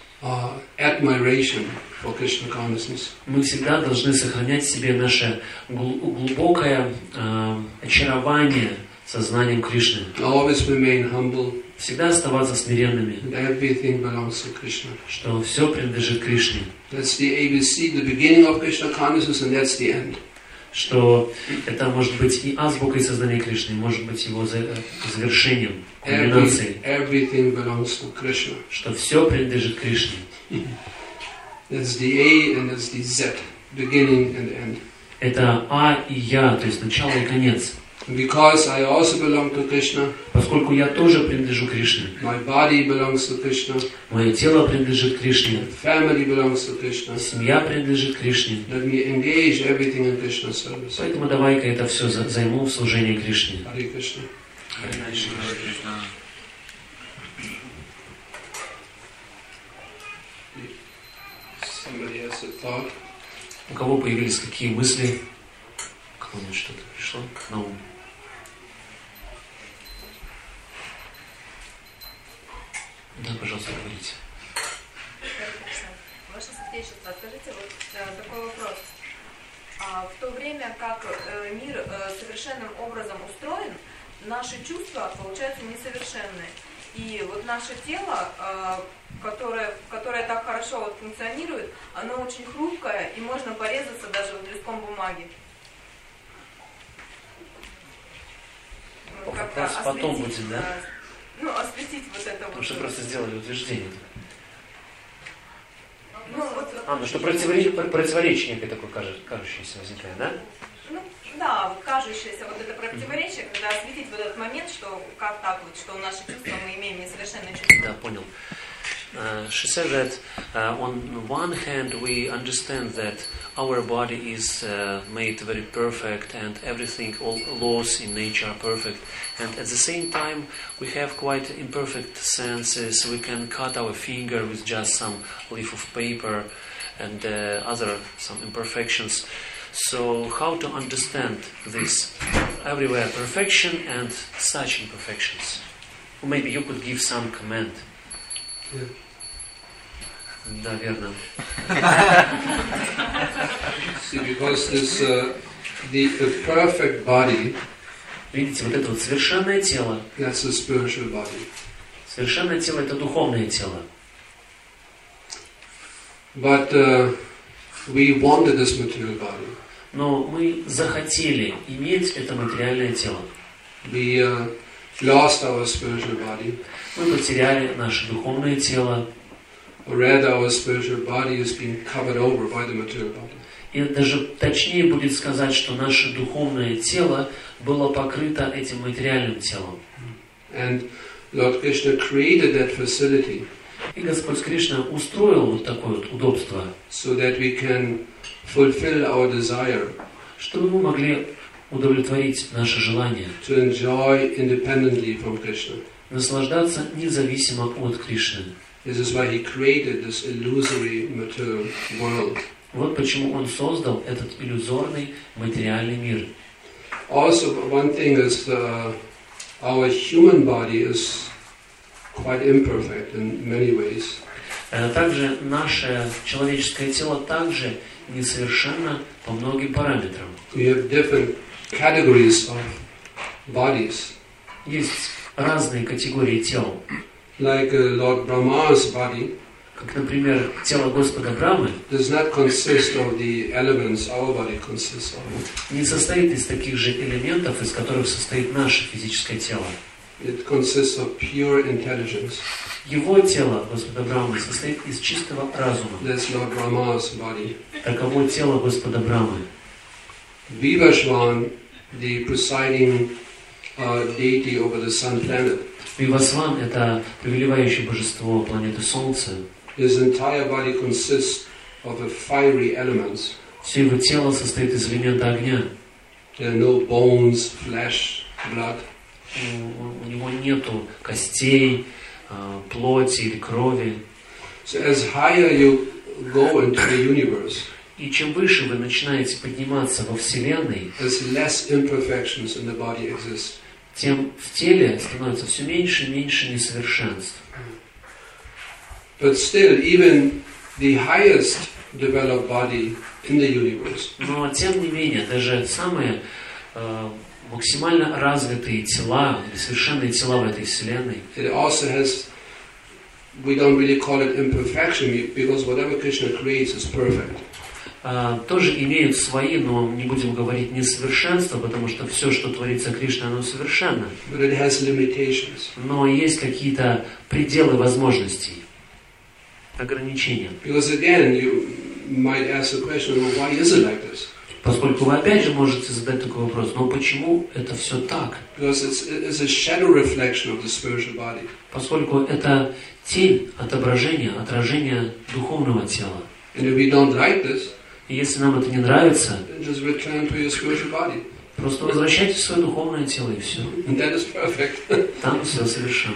admiration for Krishna consciousness. Мы всегда должны сохранять в себе наше глубокое очарование сознанием Кришны. Always remain humble. Всегда оставаться смиренными. Everything belongs to Krishna. Что все принадлежит Кришне. That's the ABC, the beginning of Krishna consciousness, and that's the end. Что это может быть и азбукой сознания Кришны, может быть его завершением, кульминацией. Everything belongs to Krishna. Что все принадлежит Кришне. That's the A and that's the Z, beginning and end. Это А и Я, то есть начало и конец. Because I also belong to Krishna, поскольку я тоже принадлежу Кришне, my body belongs to Krishna, мое тело принадлежит Кришне, family belongs to Krishna, семья принадлежит Кришне, let me engage everything in Krishna's service. поэтому давай-ка это все займу в служении Кришне. Hare Krishna. Somebody has a thought. У кого появились какие мысли? Кому-нибудь что-то пришло на ум? Да, пожалуйста, говорите. Ваше Святейшество, скажите вот такой вопрос. В то время как мир совершенным образом устроен, наши чувства получаются несовершенные. И вот наше тело, которое так хорошо вот функционирует, оно очень хрупкое, и можно порезаться даже вот листком бумаги. Вопрос потом будет, да? Ну, осветить вот это Потому вот. что просто сделали утверждение. Ну, вот, Ну что противоречие некое такое кажущееся возникает, да? ну, да, вот кажущееся вот это противоречие, когда осветить вот этот момент, что как так вот, что наши чувства мы имеем несовершенные чувства. Да, понял. She said that on one hand we understand that our body is made very perfect and everything, all laws in nature are perfect, and at the same time we have quite imperfect senses. We can cut our finger with just some leaf of paper and other some imperfections. So how to understand this? Everywhere perfection and such imperfections. Maybe you could give some comment. Yeah. Да, верно. See, because this, the perfect body, Видите, вот это вот совершенное тело. that's the spiritual body. Совершенное тело – это духовное тело. But we wanted this material body. Но мы захотели иметь это материальное тело. We lost our spiritual body. Мы потеряли наше духовное тело. Or rather, our spiritual body is being covered over by the material body. И даже точнее будет сказать, что наше духовное тело было покрыто этим материальным телом. And Lord Krishna created that facility И Господь Кришна устроил вот такое вот удобство, so that we can fulfill our desire чтобы мы могли удовлетворить наше желание, to enjoy independently from Krishna. наслаждаться независимо от Кришны. This is why he created this illusory material world. Вот почему Он создал этот иллюзорный материальный мир. Also, one thing is our human body is quite imperfect in many ways. Также наше человеческое тело также несовершенно по многим параметрам. We have different categories of bodies. Есть разные категории тел. Like Lord Brahma's body Как, например, тело Господа Брамы does not consist of the elements our body consists of. не состоит из таких же элементов, из которых состоит наше физическое тело. It consists of pure intelligence. Его тело, Господа Брамы, состоит из чистого разума. That's Lord Brahma's body. Таково тело Господа Брамы. Vivaswan, the presiding deity over the sun planet, Вивасван – это повелевающее божество планеты Солнца. his entire body consists of the fiery elements. Все его тело состоит из элемента огня. There are no bones, flesh, blood. У него нету костей, плоти или крови. So as higher you go into the universe, И чем выше вы начинаете подниматься во Вселенной, as less imperfections in the body exist. тем в теле становится все меньше и меньше несовершенств. But still, even the highest developed body in the universe Но тем не менее, даже самые максимально развитые тела, или совершенные тела в этой Вселенной, it also has, we don't really call it imperfection because whatever Krishna creates is perfect. тоже имеют свои, но не будем говорить несовершенства, потому что все, что творится Кришной, оно совершенно. But it has limitations. Но есть какие-то пределы возможностей, ограничения. Because again, you might ask the question, well, why is it like this? Поскольку вы опять же можете задать такой вопрос, но почему это все так? Because it's a shadow reflection of the spiritual body. Поскольку это тень, отображение, отражение духовного тела. And if we don't like this, И если нам это не нравится, then just return to your spiritual body. просто возвращайтесь в свое духовное тело и все. And that is perfect. Там все совершенно.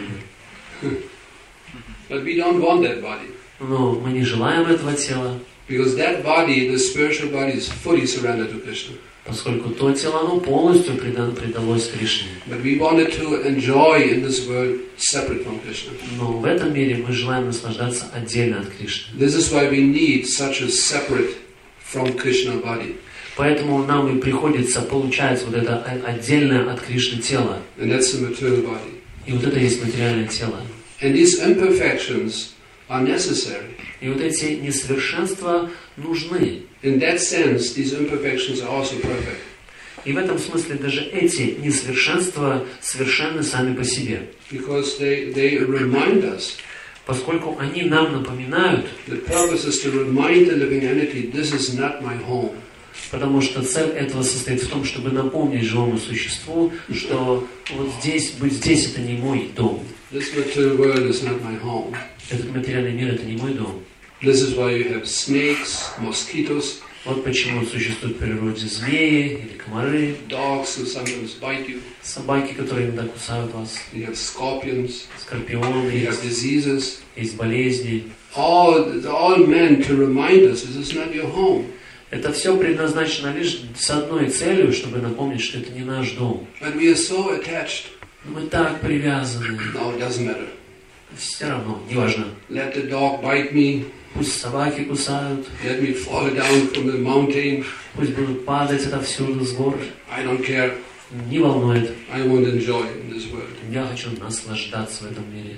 But we don't want that body. Но мы не желаем этого тела, Because that body, the spiritual body, is fully surrendered to Krishna. поскольку то тело, оно полностью предалось Кришне. But we wanted to enjoy in this world separate from Krishna. Но в этом мире мы желаем наслаждаться отдельно от Кришны. This is why we need such a separate from Krishna body. Поэтому нам и приходится получать вот это отдельное от Кришны тело. And that's the material body. И вот это есть материальное тело. And these imperfections are necessary. И вот эти несовершенства нужны. In that sense, these imperfections are also perfect. И в этом смысле даже эти несовершенства совершенны сами по себе. Because they remind us. Поскольку они нам напоминают, The purpose is to remind the living entity, this is not my home. потому что цель этого состоит в том, чтобы напомнить живому существу, что вот здесь, быть здесь, это не мой дом. This material world is not my home. Этот материальный мир, это не мой дом. This is why you have snakes, mosquitoes, Вот почему существуют в природе змеи или комары, dogs who sometimes bite you. собаки, которые иногда кусают вас, You have scorpions. скорпионы, You have diseases. есть болезни. All meant to remind us this is not your home. Это все предназначено лишь с одной целью, чтобы напомнить, что это не наш дом. But we are so attached. Мы так привязаны. No, it doesn't matter. Все равно, неважно. Let the dog bite me. Пусть собаки кусают, Let me fall down from the mountain. пусть будут падать отовсюду с гор. I don't care. Не волнует. I want to enjoy in this world. Я хочу наслаждаться в этом мире.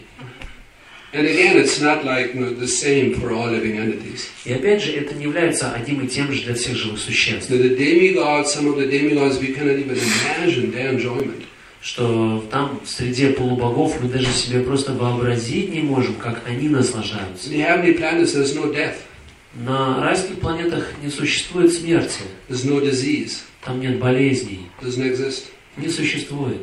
And again, it's not like the same for all living entities. И опять же, это не является одним и тем же для всех живых существ. The demigods, some of the demigods, we cannot even imagine their enjoyment. Что там, в среде полубогов, мы даже себе просто вообразить не можем, как они наслаждаются. In the heavenly planets, there's no death. На райских планетах не существует смерти. There's no disease. Там нет болезней. Doesn't exist. Не существует.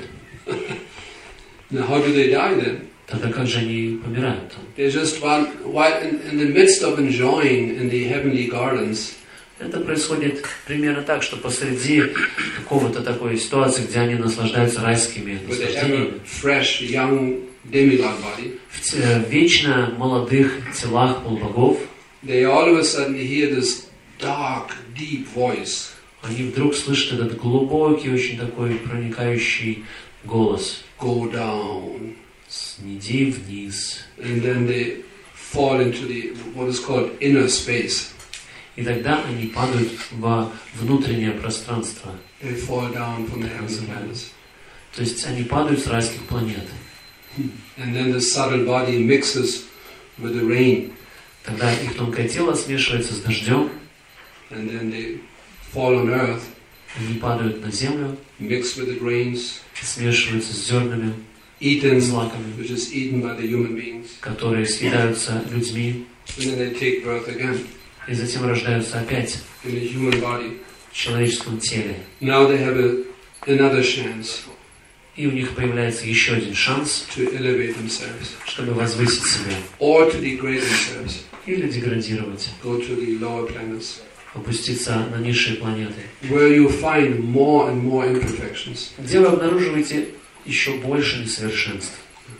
Now, how do they die then? Тогда как же они помирают там? They just while in the midst of enjoying in the heavenly gardens, Это происходит примерно так, что посреди какого-то такой ситуации, где они наслаждаются райскими with the наслаждениями, ever fresh young demigod body, в вечно молодых телах полубогов, they all of a sudden hear this dark, deep voice. они вдруг слышат этот глубокий, очень такой проникающий голос. Go down. Сниди вниз. And then they fall into the what is called inner space. И тогда они падают во внутреннее пространство. They fall down from the heavenly planets. То есть они падают с райских планет. And then the subtle body mixes with the rain. Тогда их тонкое тело смешивается с дождем. And then they fall on earth, Они падают на землю, mix with the grains, смешиваются с зернами, eaten, злаками, which is eaten by the human beings. которые съедаются людьми, And then they take birth again и затем рождаются опять in a human body. в человеческом теле. Now they have another chance И у них появляется еще один шанс, to elevate themselves чтобы возвысить себя or to degrade themselves, или деградировать, go to the lower planets, опуститься на низшие планеты, where you find more and more imperfections. где вы обнаруживаете еще больше несовершенств.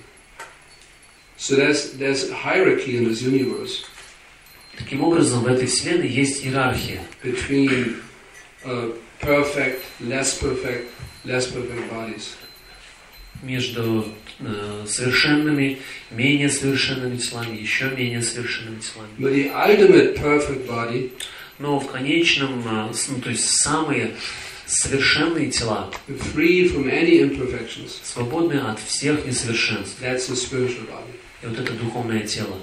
So there's a hierarchy in this universe Таким образом, в этой вселенной есть иерархия between perfect bodies. между совершенными, менее совершенными телами, еще менее совершенными телами. But the ultimate perfect body, Но в конечном, то есть самые совершенные тела, free from any imperfections, свободны от всех несовершенств. that's the spiritual body. И вот это духовное тело.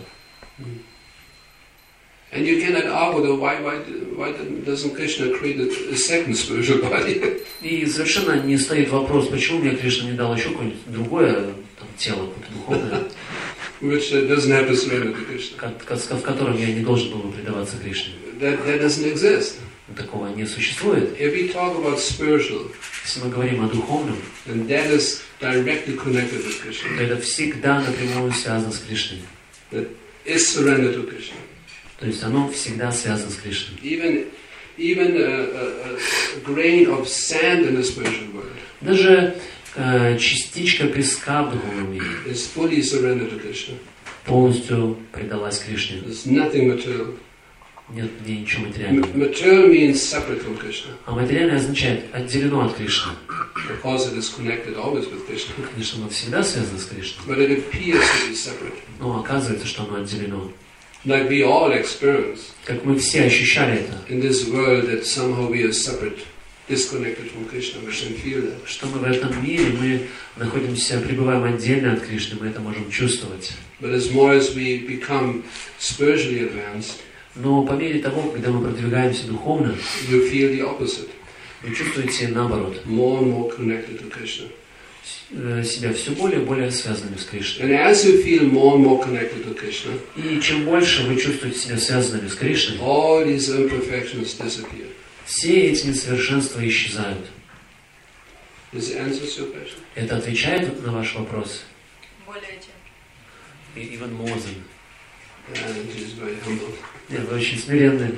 And you cannot argue why doesn't Krishna create a second spiritual body? И совершенно не стоит вопрос, почему мне Кришна не дал еще какое-нибудь другое там, тело, духовное, Which doesn't have to surrender to Krishna. в котором я не должен был бы предаваться Кришне. That doesn't exist. такого не существует. If we talk about spiritual, Если мы говорим о духовном, then that is directly connected with Krishna. то это всегда напрямую связано с Кришной. That is surrender to Krishna. То есть оно всегда связано с Кришной. Even a grain of sand in the spiritual world Даже частичка песка в духовном мире is fully surrendered to Krishna. полностью предалась Кришне. There's nothing material. Нет в ней ничего материального. Material means separate from Krishna. А материальное означает отделено от Кришны. Of course, it is connected always with Krishna, Конечно, оно всегда связано с Кришной. but it appears to be separate. Но оказывается, что оно отделено. Like we all experience Как мы все ощущали это. in this world that somehow we are separate, disconnected from Krishna. We can feel that. Что мы в этом мире, мы находимся, пребываем отдельно от Кришны, мы это можем чувствовать. But as more as we become spiritually advanced, Но по мере того, когда мы продвигаемся духовно, you feel the opposite. вы чувствуете наоборот. More and more connected to Krishna. Себя все более и более связанными с Кришной. And as you feel more and more connected to Krishna, И чем больше вы чувствуете себя связанными с Кришной, all these imperfections disappear. все эти несовершенства исчезают. This answers your question. Это отвечает на ваш вопрос? Более чем. Иван Мозен. And he's very humble. Нет, вы очень смиренный.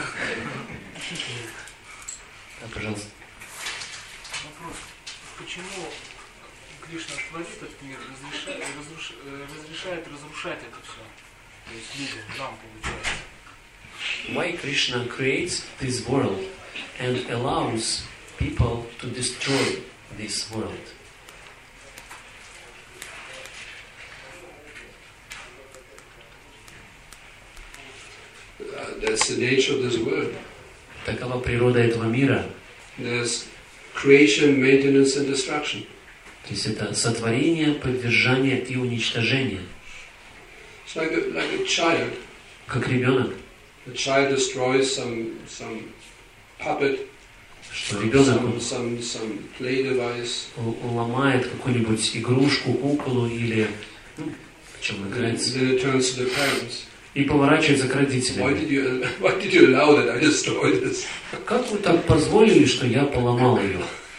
Да, пожалуйста. Вопрос. Почему Кришна творит этот мир, разрешает разрушать это все? То есть людям, нам получается. Why Krishna creates this world and allows people to destroy this world? That's the nature of this world. Такова природа этого мира. There's creation, maintenance, and destruction. То есть это сотворение, поддержание и уничтожение. It's like a child. Как ребенок. The child destroys some puppet, Что ребенок some play device, ломает какую-нибудь игрушку, куклу или чем and играется. then it turns to the parents. И поворачивается к Why родителям. did you allow that I destroyed this? Как вы так позволили, что я поломал ее?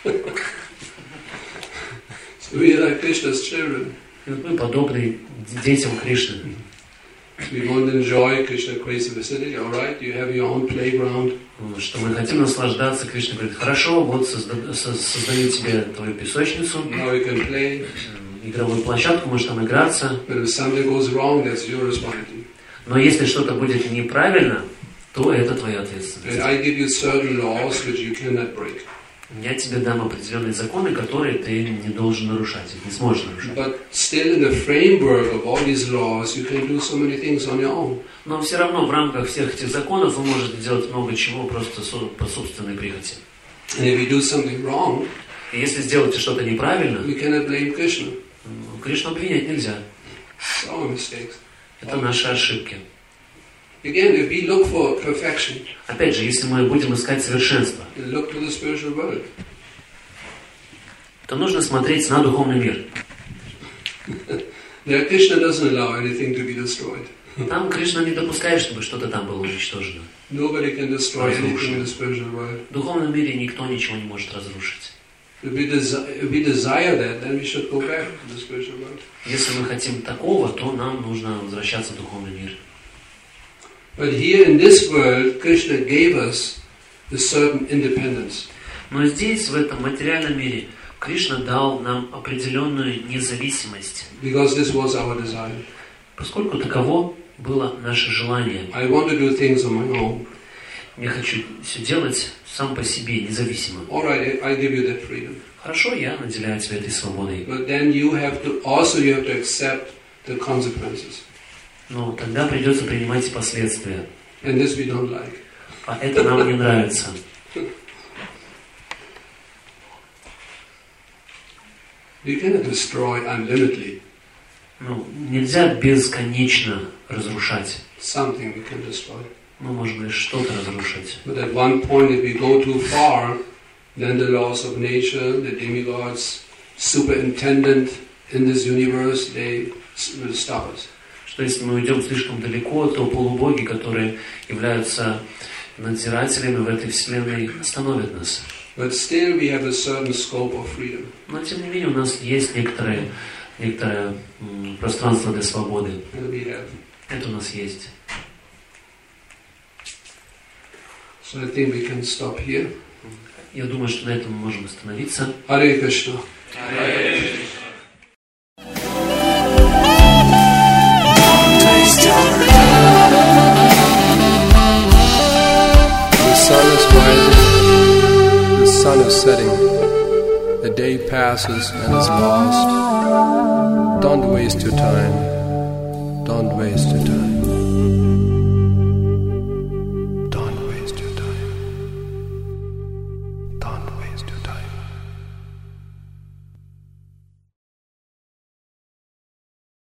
So we are like Krishna's children. И вот мы подобны детям Кришны. We want to enjoy Krishna creates a vicinity. All right, you have your own playground. Что мы хотим наслаждаться. Кришна говорит, хорошо, вот создаю тебе твою песочницу, Now you can play. игровую площадку, можешь там играться. But if something goes wrong, that's your responsibility. Но если что-то будет неправильно, то это твоя And ответственность. I give you certain laws which you cannot break. Я тебе дам определенные законы, которые ты не должен нарушать, их не сможешь нарушать. But still in the framework of all these laws, you can do so many things on your own. Но все равно в рамках всех этих законов вы можете делать много чего просто по собственной прихоти. And if you do something wrong, И если сделаете что-то неправильно, we cannot blame Krishna. Кришну обвинять нельзя. It's our mistakes. Это наши ошибки. Again, if we look for perfection, Опять же, если мы будем искать совершенство, then look to the spiritual world. то нужно смотреть на духовный мир. There, Krishna doesn't allow anything to be destroyed. Там Кришна не допускает, чтобы что-то там было уничтожено. Nobody can destroy anything in the spiritual world. В духовном мире никто ничего не может разрушить. If we desire that, then we should go back to the spiritual world. Если мы хотим такого, то нам нужно возвращаться в духовный мир. But here in this world, Krishna gave us a certain independence. Но здесь, в этом материальном мире, Кришна дал нам определенную независимость, Because this was our desire. поскольку таково было наше желание. I want to do things on my own. Я хочу все делать сам по себе, независимо. All right, I give you that freedom. Хорошо, я наделяю тебя этой свободой. But then you have to accept the consequences. Но тогда придется принимать и последствия. And this we don't like. А это нам не нравится. You cannot destroy unlimitedly. Ну, нельзя бесконечно разрушать. Something we can destroy. Мы можем лишь что-то разрушить. But at one point, if we go too far, then the laws of nature, the demigods, superintendent in this universe, they will stop us. Что если мы уйдем слишком далеко, то полубоги, которые являются надзиратели в этой вселенной остановят нас. But still we have a certain scope of freedom. Но тем не менее у нас есть некоторое пространство для свободы. And we have. Это у нас есть. So I think we can stop here. Я думаю, что на этом мы можем остановиться. Hare Krishna. The sun is rising, the sun is setting, the day passes and is lost. Don't waste your time, don't waste your time.